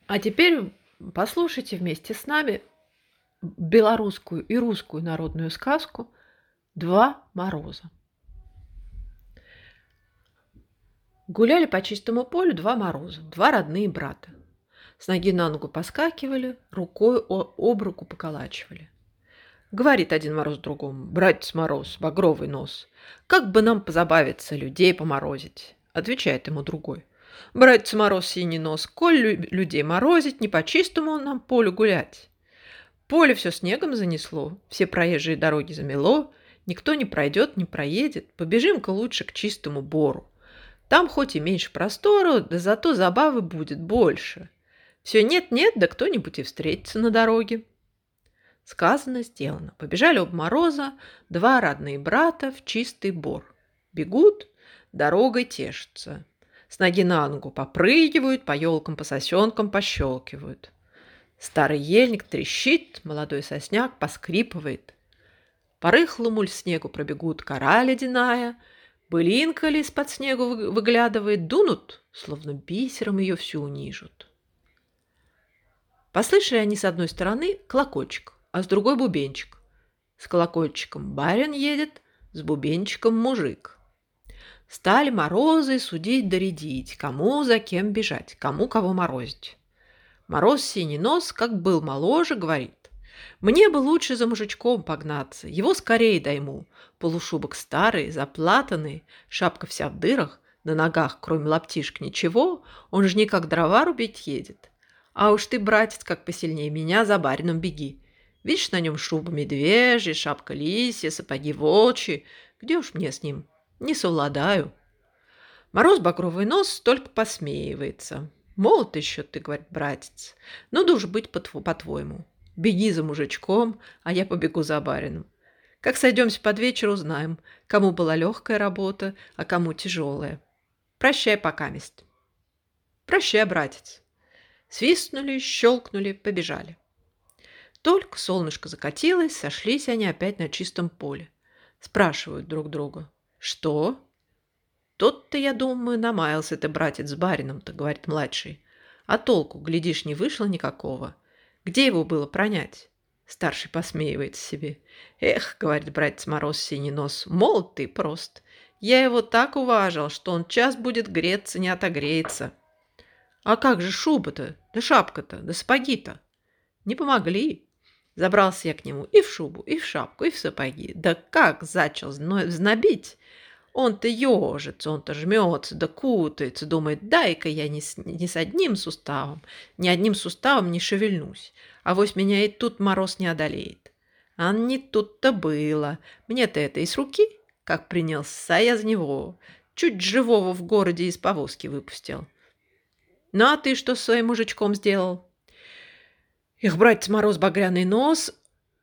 А теперь послушайте вместе с нами белорусскую и русскую народную сказку "Два мороза". Гуляли по чистому полю два мороза, два родные брата. С ноги на ногу поскакивали, рукой об руку поколачивали. Говорит один мороз другому: «Братец Мороз, багровый нос, как бы нам позабавиться, людей поморозить?» Отвечает ему другой: «Братец Мороз, синий нос, коль людей морозить, не по чистому нам полю гулять. Поле все снегом занесло, все проезжие дороги замело, никто не пройдет, не проедет. Побежим-ка лучше к чистому бору. Там хоть и меньше простору, да зато забавы будет больше. Все нет-нет, да кто-нибудь и встретится на дороге». Сказано, сделано. Побежали оба мороза, два родные брата, в чистый бор. Бегут, дорогой тешатся. С ноги на ногу попрыгивают, по елкам, по сосенкам пощелкивают. Старый ельник трещит, молодой сосняк поскрипывает. По рыхлому снегу пробегут кора ледяная, былинка ли из-под снегу выглядывает, дунут, словно бисером ее всю унижут. Послышали они с одной стороны колокольчик, а с другой бубенчик. С колокольчиком барин едет, с бубенчиком мужик. Стали морозы судить да рядить, кому за кем бежать, кому кого морозить. Мороз синий нос, как был моложе, говорит: «Мне бы лучше за мужичком погнаться, его скорее дайму. Полушубок старый, заплатанный, шапка вся в дырах, на ногах, кроме лаптишек, ничего, он же никак дрова рубить едет. А уж ты, братец, как посильнее меня, за барином беги. Видишь, на нем шуба медвежья, шапка лисья, сапоги волчьи. Где уж мне с ним? Не совладаю». Мороз багровый нос только посмеивается. «Молод еще ты, — говорит, — братец. Ну да уж быть по-твоему. Беги за мужичком, а я побегу за барином. Как сойдемся под вечер, узнаем, кому была легкая работа, а кому тяжелая. Прощай покаместь». «Прощай, братец». Свистнули, щелкнули, побежали. Только солнышко закатилось, сошлись они опять на чистом поле. Спрашивают друг друга: «Что?» «Тот-то, я думаю, намаялся ты, братец, с барином-то, — говорит младший. А толку, глядишь, не вышло никакого. Где его было пронять?» Старший посмеивается себе. «Эх, — говорит братец Мороз синий нос, — молод ты прост. Я его так уважил, что он час будет греться, не отогреется. А как же шуба-то, да шапка-то, да сапоги-то?» Не помогли. Забрался я к нему и в шубу, и в шапку, и в сапоги. Да как зачал знобить! Он-то ежится, он-то жмется, да кутается, думает: дай-ка я ни с одним суставом, ни одним суставом не шевельнусь, авось меня и тут мороз не одолеет. А не тут-то было. Мне-то это из руки, как принялся я за него, чуть живого в городе из повозки выпустил. Ну а ты что с своим мужичком сделал? Эх, братец Мороз багряный нос,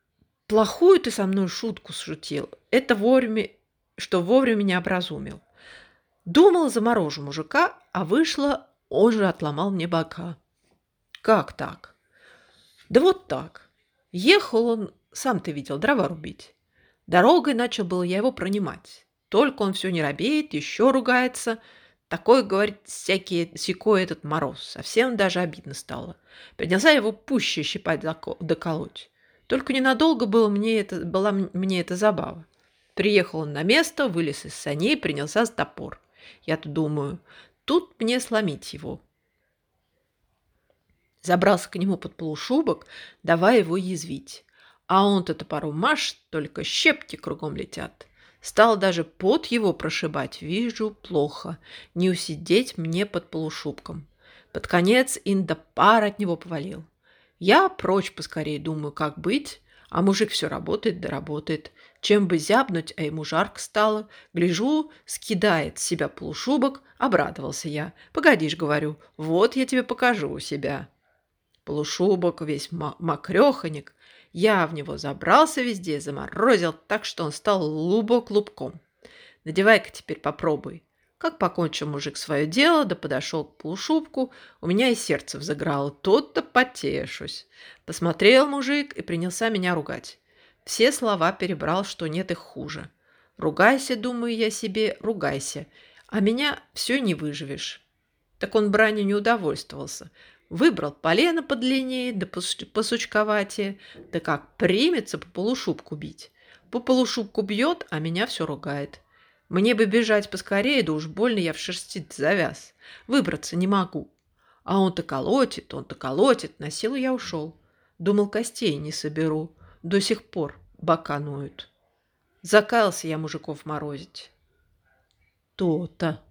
плохую ты со мной шутку сшутил. Это вовремя, что вовремя не образумил. Думал, заморожу мужика, а вышло, он же отломал мне бока. Как так? Да вот так. Ехал он, сам ты видел, дрова рубить. Дорогой начал было я его пронимать. Только он все не робеет, еще ругается. Такой, говорит, всякий сякой этот Мороз. Совсем даже обидно стало. Принялся его пуще щипать да колоть. Только ненадолго была мне эта забава. Приехал он на место, вылез из саней, принялся за топор. Я-то думаю, тут мне сломить его. Забрался к нему под полушубок, давай его язвить. А он-то топором машет, только щепки кругом летят. Стал даже пот его прошибать. Вижу, плохо. Не усидеть мне под полушубком. Под конец инда пар от него повалил. Я прочь поскорее думаю, как быть, а мужик все работает да работает. Чем бы зябнуть, а ему жарко стало. Гляжу, скидает с себя полушубок. Обрадовался я. «Погодишь, — говорю, — вот я тебе покажу себя». Полушубок весь мокрёхонек. Я в него забрался везде, заморозил так, что он стал лубок-лубком. «Надевай-ка теперь попробуй». Как покончил мужик свое дело, да подошел к полушубку, у меня и сердце взыграло. Тут-то потешусь. Посмотрел мужик и принялся меня ругать. Все слова перебрал, что нет их хуже. Ругайся, думаю я себе, ругайся, а меня все не выживешь. Так он бранью не удовольствовался. Выбрал полено подлиннее, да посучковатее, да как примется по полушубку бить. По полушубку бьет, а меня все ругает. Мне бы бежать поскорее, да уж больно я в шерсти завяз. Выбраться не могу. А он-то колотит, на силу я ушел. Думал, костей не соберу. До сих пор бока ноют. Закаялся я мужиков морозить. То-то.